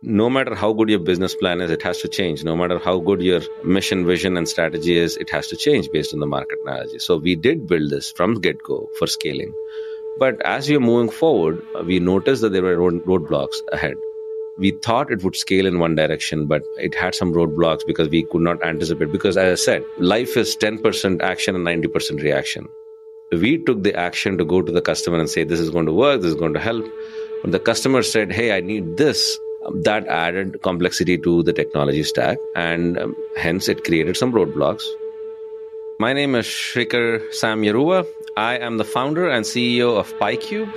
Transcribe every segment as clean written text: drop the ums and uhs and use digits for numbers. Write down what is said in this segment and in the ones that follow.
no matter how good your business plan is, it has to change. No matter how good your mission, vision, and strategy is, it has to change based on the market analogy. So we did build this from get-go for scaling. But as we are moving forward, we noticed that there were roadblocks ahead. We thought it would scale in one direction, but it had some roadblocks because we could not anticipate. Because as I said, life is 10% action and 90% reaction. We took the action to go to the customer and say, this is going to work, this is going to help. When the customer said, hey, I need this, that added complexity to the technology stack, and hence it created some roadblocks. My name is Srikhar Sam Yeruva. I am the founder and CEO of PieCube.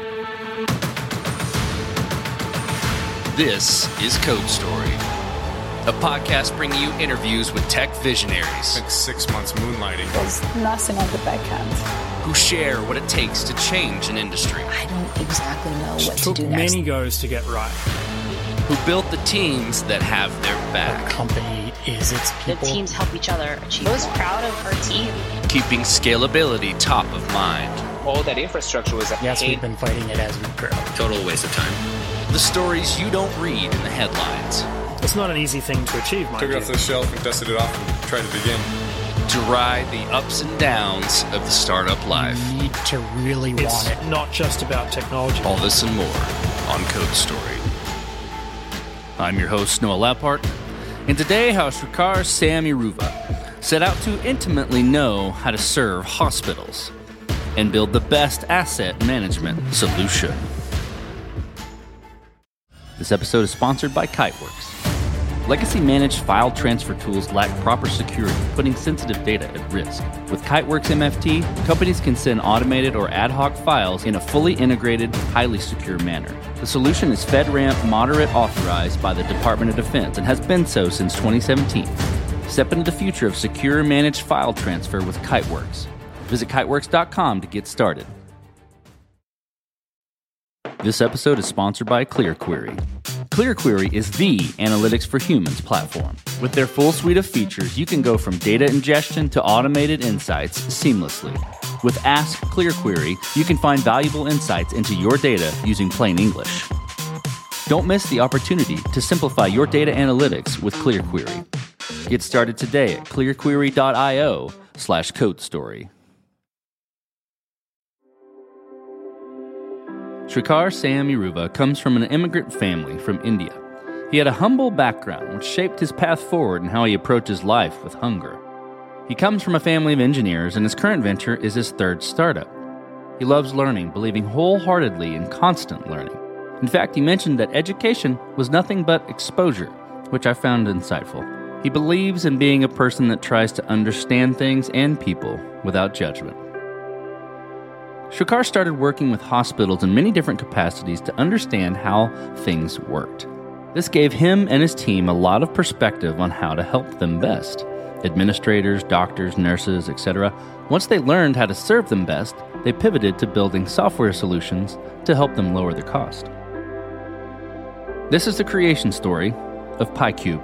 This is Code Story, a podcast bringing you interviews with tech visionaries. Like 6 months moonlighting. There's nothing on the back end. Who share what it takes to change an industry. I don't exactly know what to do took next. many goes to get right. Who built the teams that have their back. The company is its people. The teams help each other achieve. I was proud of her team. Keeping scalability top of mind. All that infrastructure was Yes, we've been fighting it as we grow. Total waste of time. The stories you don't read in the headlines. It's not an easy thing to achieve, mind Took it you. off the shelf and dusted it off and tried it again. To ride the ups and downs of the startup life. You need to really want it. Not just about technology. All this and more on Code Story. I'm your host, Noah Lappart, and today how Srikhar Sam Yeruva set out to intimately know how to serve hospitals and build the best asset management solution. This episode is sponsored by Kiteworks. Legacy-managed file transfer tools lack proper security, putting sensitive data at risk. With Kiteworks MFT, companies can send automated or ad hoc files in a fully integrated, highly secure manner. The solution is FedRAMP Moderate authorized by the Department of Defense and has been so since 2017. Step into the future of secure managed file transfer with Kiteworks. Visit kiteworks.com to get started. This episode is sponsored by ClearQuery. ClearQuery is the analytics for humans platform. With their full suite of features, you can go from data ingestion to automated insights seamlessly. With Ask ClearQuery, you can find valuable insights into your data using plain English. Don't miss the opportunity to simplify your data analytics with ClearQuery. Get started today at clearquery.io/codestory. Srikhar Sam Yeruva comes from an immigrant family from India. He had a humble background which shaped his path forward and how he approaches life with hunger. He comes from a family of engineers, and his current venture is his third startup. He loves learning, believing wholeheartedly in constant learning. In fact, he mentioned that education was nothing but exposure, which I found insightful. He believes in being a person that tries to understand things and people without judgment. Srikhar started working with hospitals in many different capacities to understand how things worked. This gave him and his team a lot of perspective on how to help them best. Administrators, doctors, nurses, etc. Once they learned how to serve them best, they pivoted to building software solutions to help them lower their cost. This is the creation story of PieCube.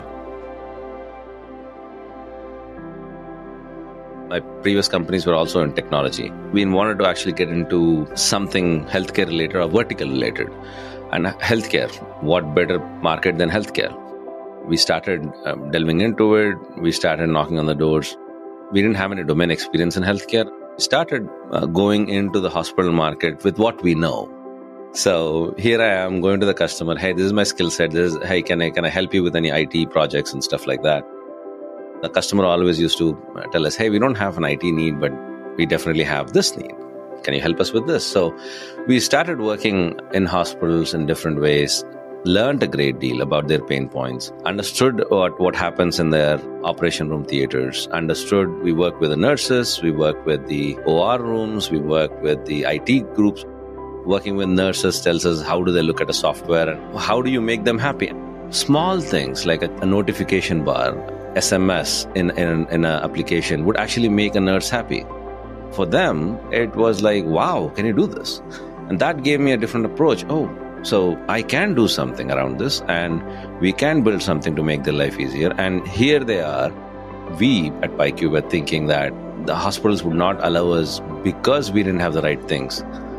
My previous companies were also in technology. We wanted to actually get into something healthcare related or vertical related. And healthcare, what better market than healthcare? We started delving into it. We started knocking on the doors. We didn't have any domain experience in healthcare. We started going into the hospital market with what we know. So here I am going to the customer. Hey, this is my skill set. Hey, can I help you with any IT projects and stuff like that? The customer always used to tell us, hey, we don't have an IT need, but we definitely have this need. Can you help us with this? So we started working in hospitals in different ways, learned a great deal about their pain points, understood what happens in their operation room theaters, we work with the nurses, we work with the OR rooms, we work with the IT groups. Working with nurses tells us how do they look at a software and how do you make them happy. Small things like a notification bar, SMS in an application would actually make a nurse happy. For them, it was like, wow, can you do this? And that gave me a different approach. Oh, so I can do something around this and we can build something to make their life easier. And here they are. We at PieCube were thinking that the hospitals would not allow us because we didn't have the right things.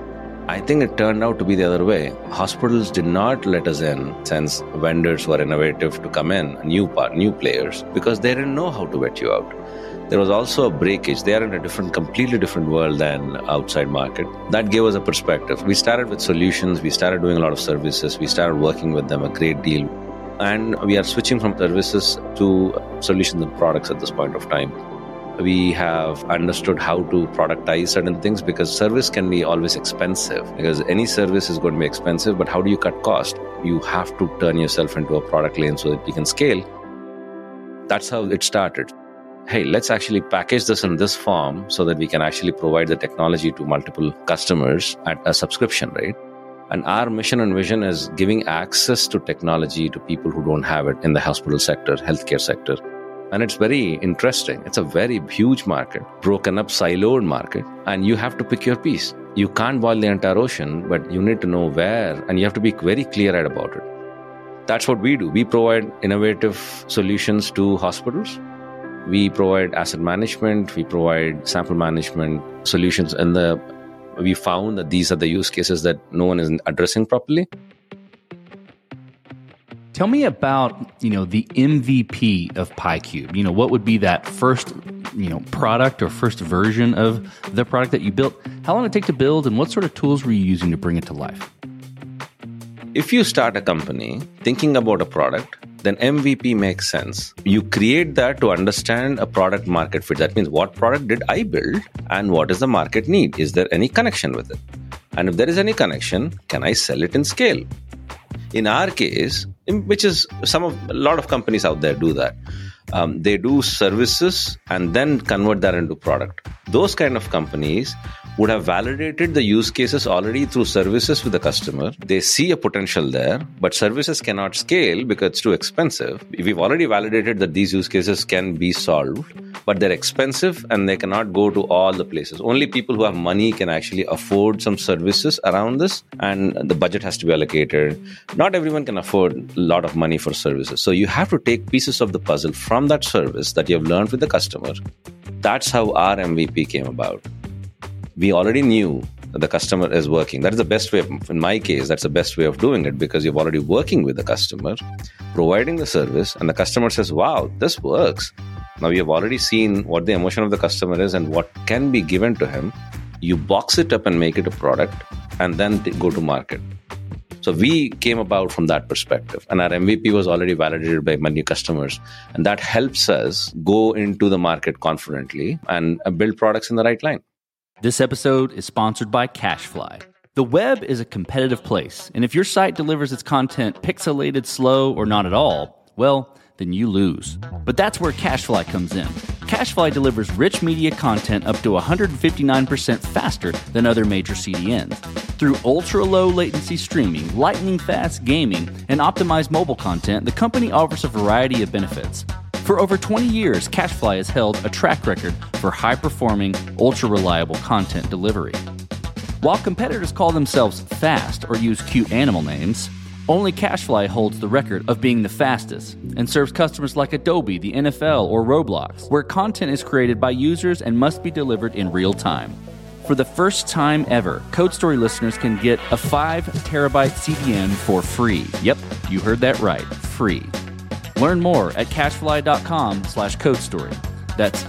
I think it turned out to be the other way. Hospitals did not let us in, since vendors were innovative to come in, new players, because they didn't know how to vet you out. There was also a breakage. They are in a completely different world than outside market. That gave us a perspective. We started with solutions. We started doing a lot of services. We started working with them a great deal. And we are switching from services to solutions and products at this point of time. We have understood how to productize certain things, because service can be always expensive, because any service is going to be expensive. But how do you cut cost? You have to turn yourself into a product lane so that you can scale. That's how it started. Hey, let's actually package this in this form so that we can actually provide the technology to multiple customers at a subscription rate. And our mission and vision is giving access to technology to people who don't have it in the hospital sector, healthcare sector. And it's very interesting. It's a very huge market, broken up, siloed market, and you have to pick your piece. You can't boil the entire ocean, but you need to know where, and you have to be very clear-eyed about it. That's what we do. We provide innovative solutions to hospitals. We provide asset management. We provide sample management solutions. And we found that these are the use cases that no one is addressing properly. Tell me about, the MVP of PiCube. What would be that first, product or first version of the product that you built? How long did it take to build, and what sort of tools were you using to bring it to life? If you start a company thinking about a product, then MVP makes sense. You create that to understand a product market fit. That means, what product did I build and what is the market need? Is there any connection with it? And if there is any connection, can I sell it in scale? In our case, which is a lot of companies out there do that. They do services and then convert that into product. Those kind of companies would have validated the use cases already through services with the customer. They see a potential there, but services cannot scale because it's too expensive. We've already validated that these use cases can be solved, but they're expensive and they cannot go to all the places. Only people who have money can actually afford some services around this, and the budget has to be allocated. Not everyone can afford a lot of money for services. So you have to take pieces of the puzzle from that service that you have learned with the customer. That's how our MVP came about. We already knew that the customer is working. That is the best way, in my case, that's the best way of doing it, because you're already working with the customer, providing the service, and the customer says, wow, this works. Now you have already seen what the emotion of the customer is and what can be given to him. You box it up and make it a product, and then go to market. So we came about from that perspective, and our MVP was already validated by many customers, and that helps us go into the market confidently and build products in the right line. This episode is sponsored by CashFly. The web is a competitive place, and if your site delivers its content pixelated, slow, or not at all, well, then you lose. But that's where CashFly comes in. CashFly delivers rich media content up to 159% faster than other major CDNs. Through ultra-low latency streaming, lightning-fast gaming, and optimized mobile content, the company offers a variety of benefits. For over 20 years, CashFly has held a track record for high-performing, ultra-reliable content delivery. While competitors call themselves fast or use cute animal names, only CashFly holds the record of being the fastest and serves customers like Adobe, the NFL, or Roblox, where content is created by users and must be delivered in real time. For the first time ever, CodeStory listeners can get a 5 terabyte CDN for free. Yep, you heard that right, free. Learn more at cashfly.com/codestory. That's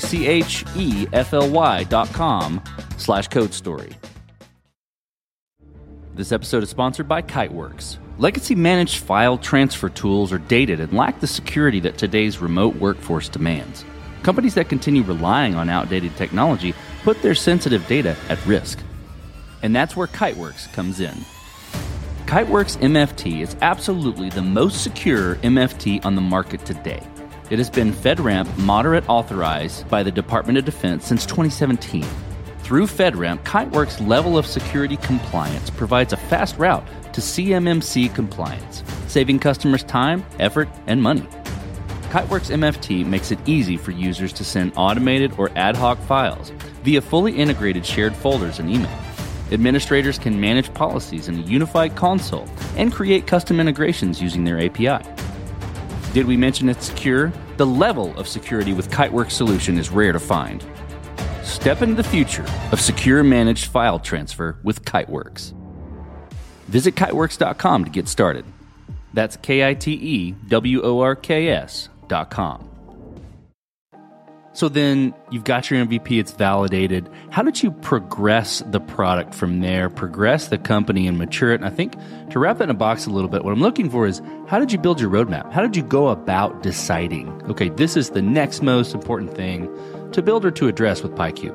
CACHEFLY.com/codestory. This episode is sponsored by Kiteworks. Legacy managed file transfer tools are dated and lack the security that today's remote workforce demands. Companies that continue relying on outdated technology put their sensitive data at risk. And that's where Kiteworks comes in. Kiteworks MFT is absolutely the most secure MFT on the market today. It has been FedRAMP moderate authorized by the Department of Defense since 2017. Through FedRAMP, Kiteworks' level of security compliance provides a fast route to CMMC compliance, saving customers time, effort, and money. Kiteworks MFT makes it easy for users to send automated or ad hoc files via fully integrated shared folders and email. Administrators can manage policies in a unified console and create custom integrations using their API. Did we mention it's secure? The level of security with Kiteworks solution is rare to find. Step into the future of secure managed file transfer with Kiteworks. Visit kiteworks.com to get started. That's KITEWORKS.com. So then you've got your MVP, it's validated. How did you progress the product from there, progress the company and mature it? And I think to wrap that in a box a little bit, what I'm looking for is how did you build your roadmap? How did you go about deciding, okay, this is the next most important thing to build or to address with PyCube?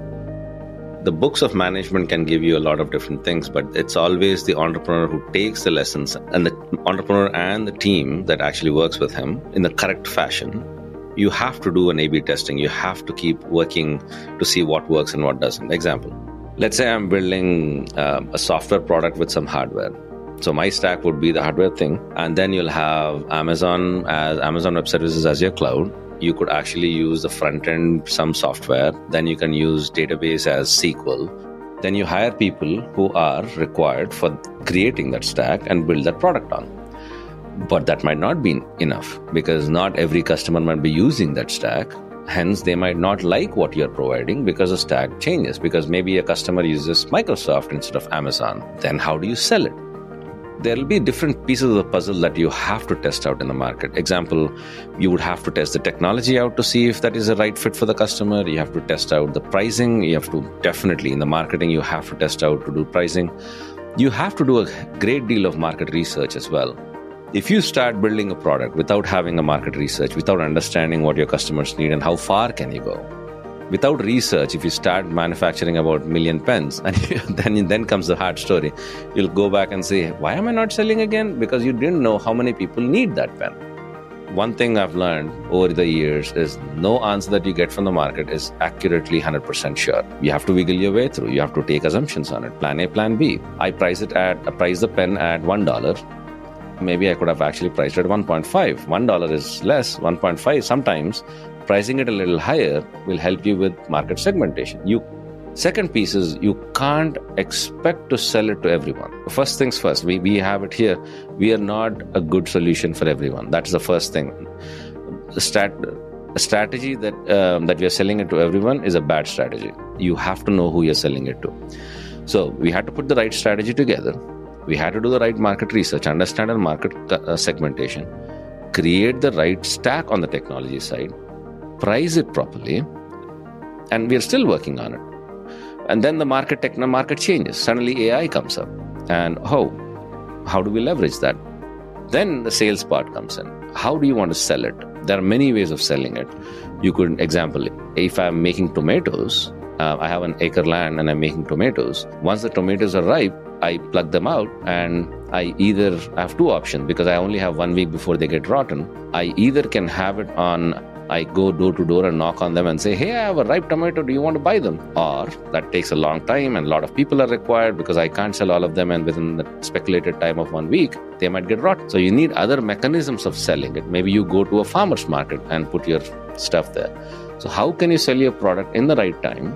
The books of management can give you a lot of different things, but it's always the entrepreneur who takes the lessons and the entrepreneur and the team that actually works with him in the correct fashion. You have to do an A/B testing. You have to keep working to see what works and what doesn't. Example, let's say I'm building a software product with some hardware. So my stack would be the hardware thing. And then you'll have Amazon Web Services as your cloud. You could actually use the front end, some software. Then you can use database as SQL. Then you hire people who are required for creating that stack and build that product on. But that might not be enough because not every customer might be using that stack. Hence, they might not like what you're providing because the stack changes. Because maybe a customer uses Microsoft instead of Amazon. Then how do you sell it? There will be different pieces of the puzzle that you have to test out in the market. Example, you would have to test the technology out to see if that is a right fit for the customer. You have to test out the pricing. You have to definitely in the marketing, you have to test out to do pricing. You have to do a great deal of market research as well. If you start building a product without having a market research, without understanding what your customers need and how far can you go, without research, if you start manufacturing about 1 million pens, and then comes the hard story, you'll go back and say, why am I not selling again? Because you didn't know how many people need that pen. One thing I've learned over the years is no answer that you get from the market is accurately 100% sure. You have to wiggle your way through. You have to take assumptions on it. Plan A, plan B. I price the pen at $1. Maybe I could have actually priced it at 1.5. $1 is less, 1.5. Sometimes pricing it a little higher will help you with market segmentation. Second piece is you can't expect to sell it to everyone. First things first, we have it here. We are not a good solution for everyone. That's the first thing. A strategy that we are selling it to everyone is a bad strategy. You have to know who you're selling it to. So we had to put the right strategy together. We had to do the right market research, understand our market segmentation, create the right stack on the technology side, price it properly, and we are still working on it. And then the market changes. Suddenly AI comes up. And how do we leverage that? Then the sales part comes in. How do you want to sell it? There are many ways of selling it. You could, example, if I'm making tomatoes, I have an acre land and I'm making tomatoes. Once the tomatoes are ripe, I plug them out and I have two options because I only have 1 week before they get rotten. I either can have it on, I go door to door and knock on them and say, hey, I have a ripe tomato, do you want to buy them? Or that takes a long time and a lot of people are required because I can't sell all of them and within the speculated time of 1 week, they might get rotten. So you need other mechanisms of selling it. Maybe you go to a farmer's market and put your stuff there. So how can you sell your product in the right time?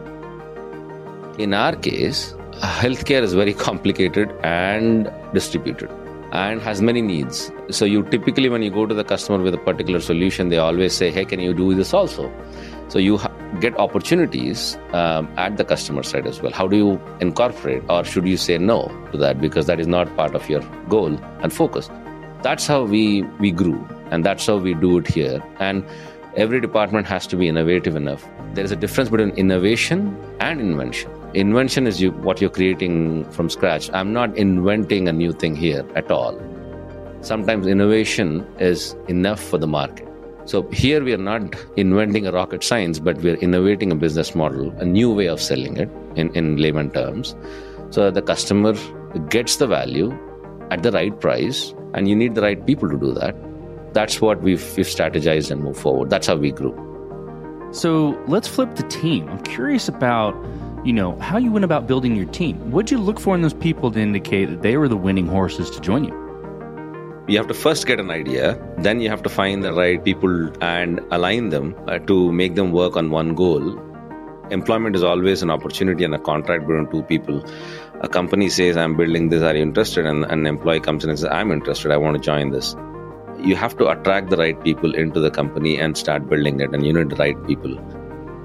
In our case, healthcare is very complicated and distributed and has many needs. So you typically, when you go to the customer with a particular solution, they always say, hey, can you do this also? So you get opportunities at the customer side as well. How do you incorporate, or should you say no to that because that is not part of your goal and focus? That's how we grew, and that's how we do it here. And every department has to be innovative enough. There is a difference between innovation and invention. Invention is what you're creating from scratch. I'm not inventing a new thing here at all. Sometimes innovation is enough for the market. So here we are not inventing a rocket science, but we're innovating a business model, a new way of selling it in layman terms. So the customer gets the value at the right price, and you need the right people to do that. That's what we've strategized and moved forward. That's how we grew. So let's flip the team. I'm curious about, how you went about building your team. What'd you look for in those people to indicate that they were the winning horses to join you? You have to first get an idea, then you have to find the right people and align them to make them work on one goal. Employment is always an opportunity and a contract between two people. A company says, I'm building this, are you interested? And an employee comes in and says, I'm interested, I want to join this. You have to attract the right people into the company and start building it, and you need the right people.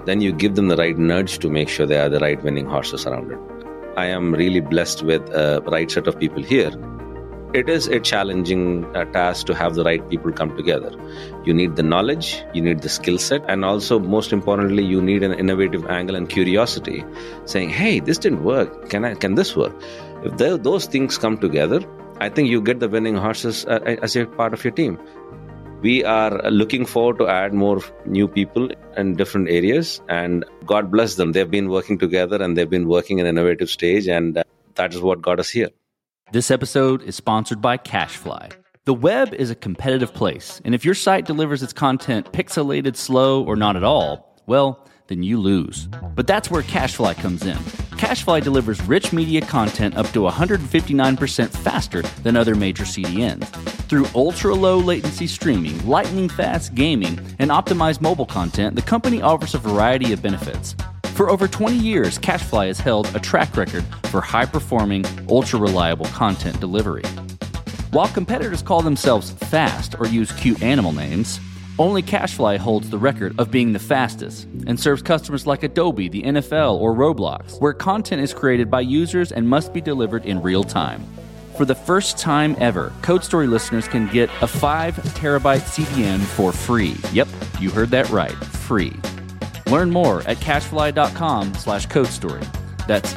then you give them the right nudge to make sure they are the right winning horses around it. I am really blessed with a right set of people here. It is a challenging task to have the right people come together. You need the knowledge, you need the skill set, and also, most importantly, you need an innovative angle and curiosity, saying, hey, this didn't work. Can this work? If those things come together, I think you get the winning horses as a part of your team. We are looking forward to add more new people in different areas, and God bless them. They've been working together and they've been working in an innovative stage, and that is what got us here. This episode is sponsored by CashFly. The web is a competitive place, and if your site delivers its content pixelated, slow, or not at all, well, then you lose. But that's where CashFly comes in. CashFly delivers rich media content up to 159% faster than other major CDNs. Through ultra-low latency streaming, lightning-fast gaming, and optimized mobile content, the company offers a variety of benefits. For over 20 years, CashFly has held a track record for high-performing, ultra-reliable content delivery. While competitors call themselves fast or use cute animal names, only CashFly holds the record of being the fastest and serves customers like Adobe, the NFL, or Roblox, where content is created by users and must be delivered in real time. For the first time ever, CodeStory listeners can get a 5 terabyte CDN for free. Yep, you heard that right, free. Learn more at cashfly.com/codestory. That's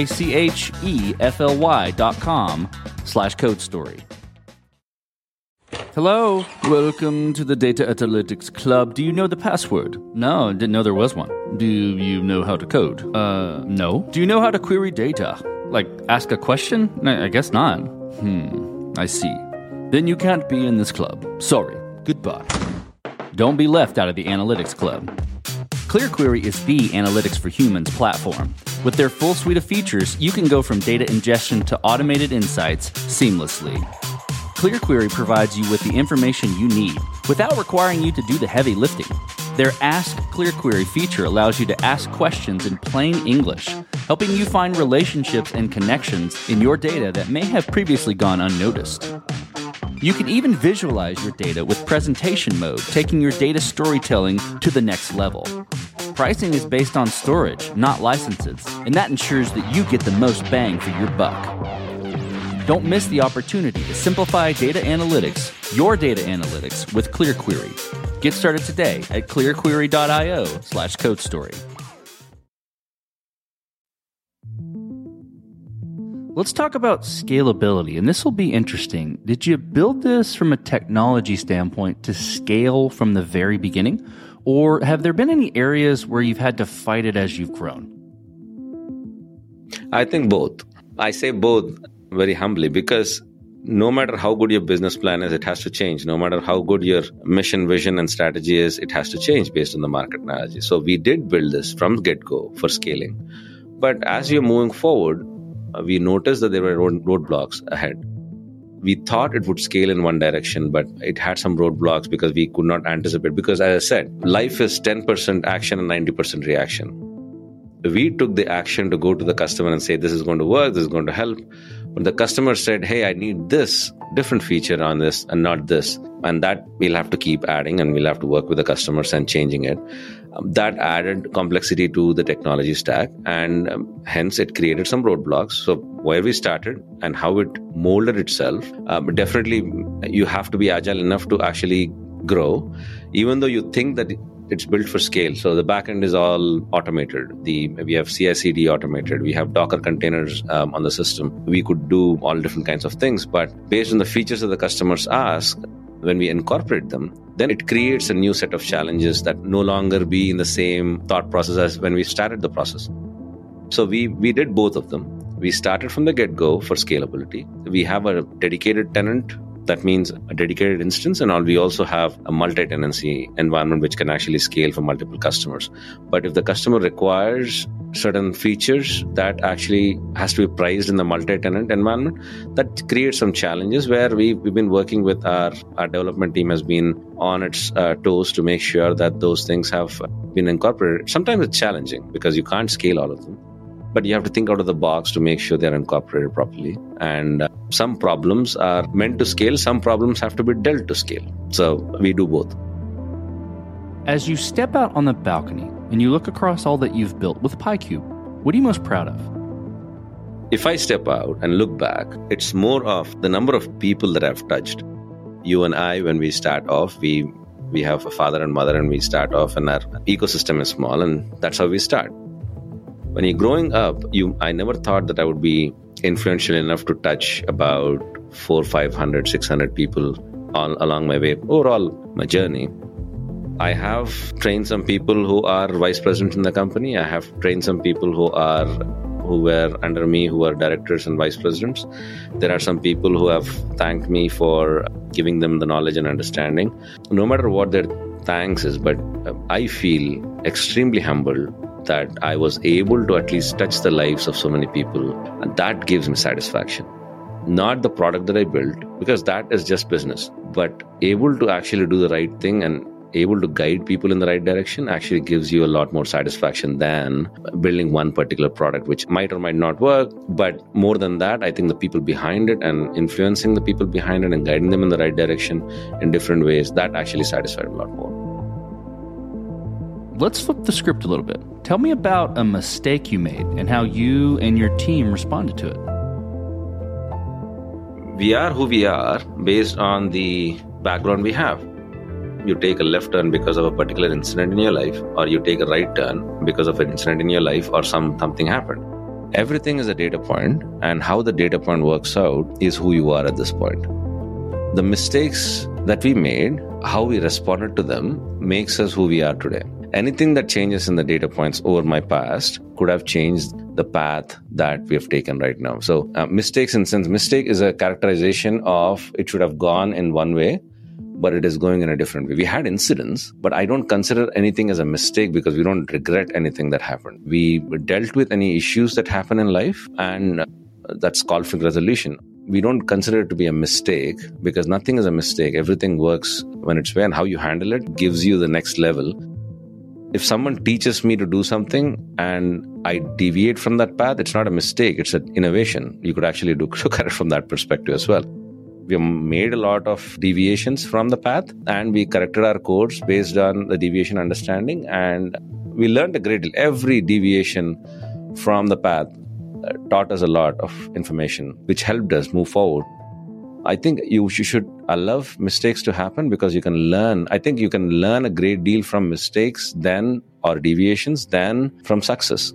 CACHEFLY.com/codestory. Hello, welcome to the Data Analytics Club. Do you know the password? No, didn't know there was one. Do you know how to code? No. Do you know how to query data? Like, ask a question? I guess not. I see. Then you can't be in this club. Sorry. Goodbye. Don't be left out of the Analytics Club. ClearQuery is the Analytics for Humans platform. With their full suite of features, you can go from data ingestion to automated insights seamlessly. ClearQuery provides you with the information you need without requiring you to do the heavy lifting. Their Ask ClearQuery feature allows you to ask questions in plain English, helping you find relationships and connections in your data that may have previously gone unnoticed. You can even visualize your data with presentation mode, taking your data storytelling to the next level. Pricing is based on storage, not licenses, and that ensures that you get the most bang for your buck. Don't miss the opportunity to simplify data analytics, your data analytics, with ClearQuery. Get started today at clearquery.io/codestory. Let's talk about scalability, and this will be interesting. Did you build this from a technology standpoint to scale from the very beginning? Or have there been any areas where you've had to fight it as you've grown? I think both. I say both very humbly because no matter how good your business plan is, it has to change. No matter how good your mission, vision, and strategy is, it has to change based on the market analogy. So we did build this from get-go for scaling. But as you're moving forward, we noticed that there were roadblocks ahead. We thought it would scale in one direction, but it had some roadblocks because we could not anticipate. Because as I said, life is 10% action and 90% reaction. We took the action to go to the customer and say, this is going to work, this is going to help. But the customer said, hey, I need this different feature on this and not this. And that we'll have to keep adding and we'll have to work with the customers and changing it. That added complexity to the technology stack and hence it created some roadblocks. So where we started and how it molded itself, definitely you have to be agile enough to actually grow, even though you think that it's built for scale. So the backend is all automated. We have CI/CD automated. We have Docker containers on the system. We could do all different kinds of things, but based on the features that the customers ask, when we incorporate them, then it creates a new set of challenges that no longer be in the same thought process as when we started the process. So we did both of them. We started from the get-go for scalability. We have a dedicated tenant. That means a dedicated instance, and we also have a multi-tenancy environment which can actually scale for multiple customers. But if the customer requires certain features that actually has to be priced in the multi-tenant environment, that creates some challenges where we've been working with our development team has been on its toes to make sure that those things have been incorporated. Sometimes it's challenging because you can't scale all of them. But you have to think out of the box to make sure they're incorporated properly. And some problems are meant to scale, some problems have to be dealt to scale. So we do both. As you step out on the balcony, and you look across all that you've built with PiCube, what are you most proud of? If I step out and look back, it's more of the number of people that I've touched. You and I, when we start off, we have a father and mother, and we start off and our ecosystem is small, and that's how we start. When you're growing up, I never thought that I would be influential enough to touch about 400, 500, 600 people all along my way, overall my journey. I have trained some people who are vice presidents in the company. I have trained some people who were under me, who are directors and vice presidents. There are some people who have thanked me for giving them the knowledge and understanding. No matter what their thanks is, but I feel extremely humbled that I was able to at least touch the lives of so many people. And that gives me satisfaction. Not the product that I built, because that is just business, but able to actually do the right thing and able to guide people in the right direction actually gives you a lot more satisfaction than building one particular product, which might or might not work. But more than that, I think the people behind it and influencing the people behind it and guiding them in the right direction in different ways, that actually satisfied a lot more. Let's flip the script a little bit. Tell me about a mistake you made and how you and your team responded to it. We are who we are based on the background we have. You take a left turn because of a particular incident in your life, or you take a right turn because of an incident in your life, or something happened. Everything is a data point, and how the data point works out is who you are at this point. The mistakes that we made, how we responded to them, makes us who we are today. Anything that changes in the data points over my past could have changed the path that we have taken right now. So mistakes, in sense, mistake is a characterization of it should have gone in one way, but it is going in a different way. We had incidents, but I don't consider anything as a mistake because we don't regret anything that happened. We dealt with any issues that happen in life, and that's conflict resolution. We don't consider it to be a mistake because nothing is a mistake. Everything works when it's fair, and how you handle it gives you the next level. If someone teaches me to do something and I deviate from that path, it's not a mistake, it's an innovation. You could actually look at it from that perspective as well. We have made a lot of deviations from the path, and we corrected our course based on the deviation understanding, and we learned a great deal. Every deviation from the path taught us a lot of information, which helped us move forward. I think you should allow mistakes to happen because you can learn. I think you can learn a great deal from mistakes or deviations than from success.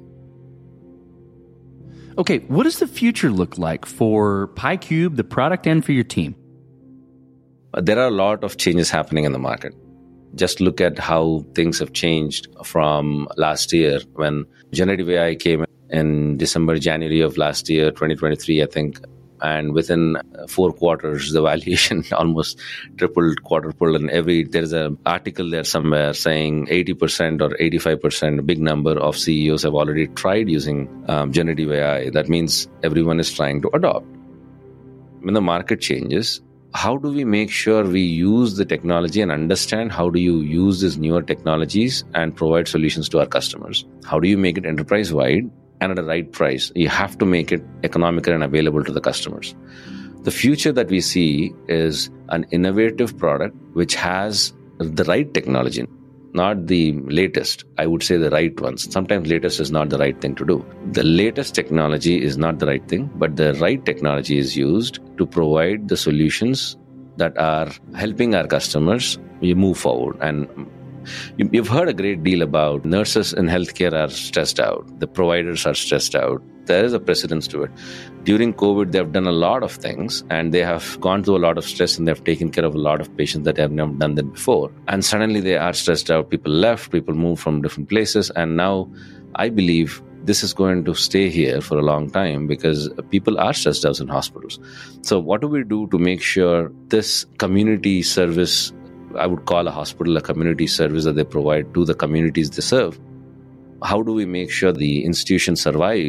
Okay, what does the future look like for PiCube, the product, and for your team? There are a lot of changes happening in the market. Just look at how things have changed from last year when generative AI came in January of last year, 2023, I think. And within 4 quarters, the valuation almost tripled, quadrupled. And there's an article there somewhere saying 80% or 85%, a big number of CEOs have already tried using generative AI. That means everyone is trying to adopt. When the market changes, how do we make sure we use the technology and understand how do you use these newer technologies and provide solutions to our customers? How do you make it enterprise-wide? And at a right price? You have to make it economical and available to the customers. The future that we see is an innovative product which has the right technology, not the latest. I would say the right ones. Sometimes latest is not the right thing to do. The latest technology is not the right thing, but the right technology is used to provide the solutions that are helping our customers move forward. And you've heard a great deal about nurses in healthcare are stressed out. The providers are stressed out. There is a precedence to it. During COVID, they've done a lot of things and they have gone through a lot of stress and they've taken care of a lot of patients that have never done that before. And suddenly they are stressed out. People left, people moved from different places. And now I believe this is going to stay here for a long time because people are stressed out in hospitals. So what do we do to make sure this community service, I would call a hospital a community service that they provide to the communities they serve. How do we make sure the institution survives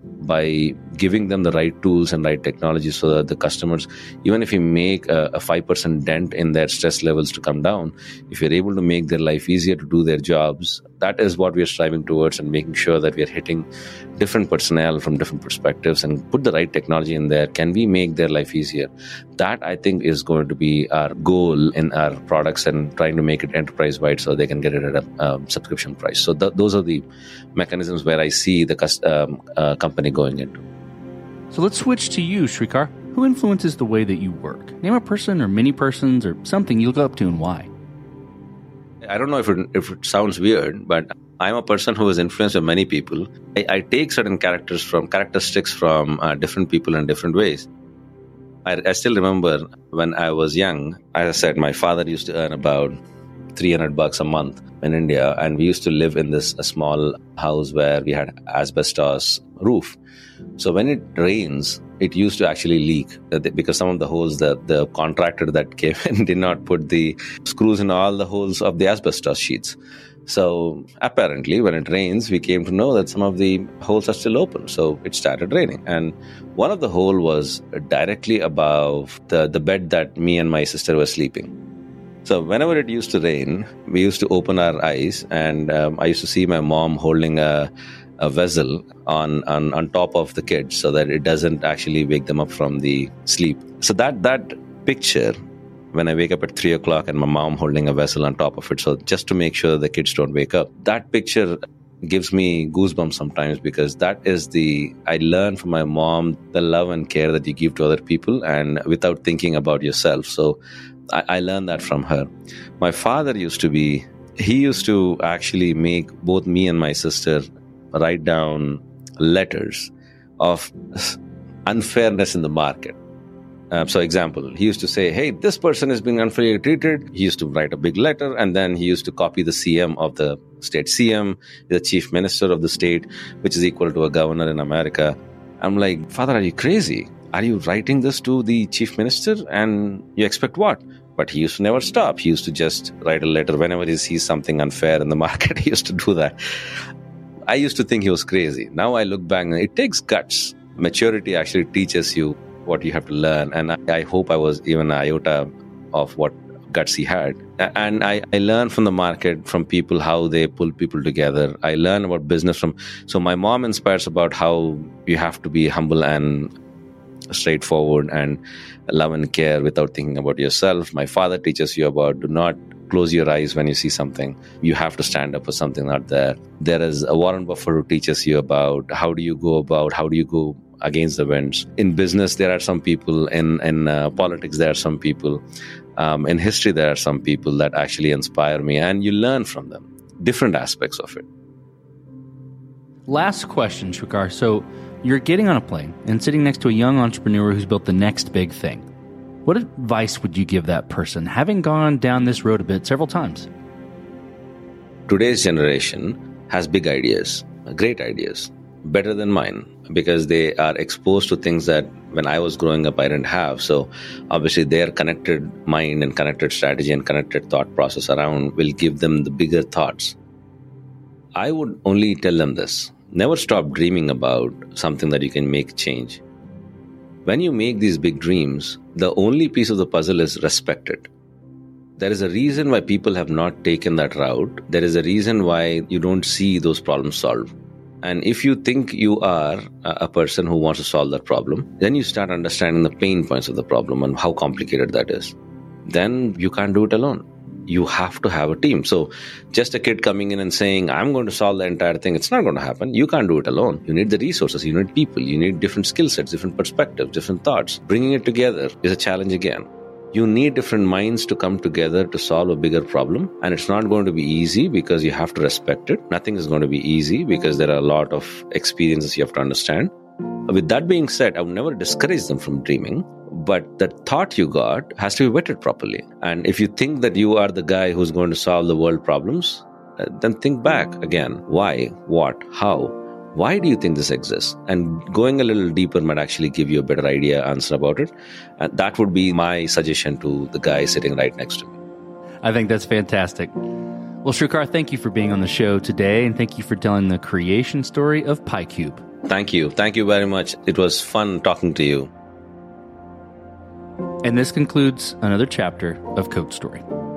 by giving them the right tools and right technology so that the customers, even if you make a 5% dent in their stress levels to come down, if you're able to make their life easier to do their jobs, that is what we are striving towards, and making sure that we are hitting different personnel from different perspectives and put the right technology in there. Can we make their life easier? That, I think, is going to be our goal in our products, and trying to make it enterprise-wide so they can get it at a subscription price. So those are the mechanisms where I see the company going into. So let's switch to you, Srikar. Who influences the way that you work? Name a person or many persons or something you look up to, and why. I don't know if it sounds weird, but I'm a person who is influenced by many people. I take certain characteristics from different people in different ways. I still remember when I was young, as I said, my father used to earn about $300 a month in India, and we used to live in this small house where we had asbestos roof. So when it rains, it used to actually leak because some of the holes, the contractor that came in did not put the screws in all the holes of the asbestos sheets. So apparently when it rains, we came to know that some of the holes are still open. So it started raining. And one of the holes was directly above the bed that me and my sister were sleeping. So whenever it used to rain, we used to open our eyes, and I used to see my mom holding a vessel on top of the kids so that it doesn't actually wake them up from the sleep. So that picture, when I wake up at 3 o'clock and my mom holding a vessel on top of it, so just to make sure the kids don't wake up, that picture gives me goosebumps sometimes, because that is I learned from my mom the love and care that you give to other people and without thinking about yourself. So I learned that from her. My father used to actually make both me and my sister write down letters of unfairness in the market. So example, he used to say, hey, this person is being unfairly treated. He used to write a big letter, and then he used to copy the CM of the state. CM, the chief minister of the state, which is equal to a governor in America. I'm like, Father, are you crazy? Are you writing this to the chief minister? And you expect what? But he used to never stop. He used to just write a letter whenever he sees something unfair in the market. He used to do that. I used to think he was crazy. Now I look back and it takes guts. Maturity actually teaches you what you have to learn. And I hope I was even an iota of what guts he had. And I learned from the market, from people, how they pull people together. I learned about business so my mom inspires about how you have to be humble and straightforward and love and care without thinking about yourself. My father teaches you about do not close your eyes when you see something. You have to stand up for something out there. There is a Warren Buffett who teaches you about how do you go against the winds. In business, there are some people. In politics, there are some people. In history, there are some people that actually inspire me, and you learn from them, different aspects of it. Last question, Srikar. So you're getting on a plane and sitting next to a young entrepreneur who's built the next big thing. What advice would you give that person, having gone down this road a bit several times? Today's generation has big ideas, great ideas, better than mine, because they are exposed to things that when I was growing up, I didn't have. So obviously their connected mind and connected strategy and connected thought process around will give them the bigger thoughts. I would only tell them this. Never stop dreaming about something that you can make change. When you make these big dreams, the only piece of the puzzle is respect it. There is a reason why people have not taken that route. There is a reason why you don't see those problems solved. And if you think you are a person who wants to solve that problem, then you start understanding the pain points of the problem and how complicated that is. Then you can't do it alone. You have to have a team. So just a kid coming in and saying, I'm going to solve the entire thing, it's not going to happen. You can't do it alone. You need the resources, you need people, you need different skill sets, different perspectives, different thoughts. Bringing it together is a challenge again. You need different minds to come together to solve a bigger problem. And it's not going to be easy because you have to respect it. Nothing is going to be easy because there are a lot of experiences you have to understand. With that being said, I would never discourage them from dreaming. But the thought you got has to be vetted properly. And if you think that you are the guy who's going to solve the world problems, then think back again. Why? What? How? Why do you think this exists? And going a little deeper might actually give you a better answer about it. And that would be my suggestion to the guy sitting right next to me. I think that's fantastic. Well, Srikar, thank you for being on the show today, and thank you for telling the creation story of PyCube. Thank you. Thank you very much. It was fun talking to you. And this concludes another chapter of Code Story.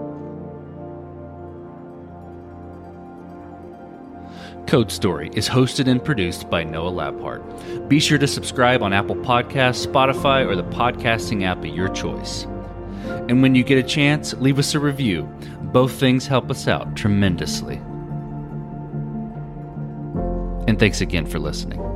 Code Story is hosted and produced by Noah Labhart. Be sure to subscribe on Apple Podcasts, Spotify, or the podcasting app of your choice. And when you get a chance, leave us a review. Both things help us out tremendously. And thanks again for listening.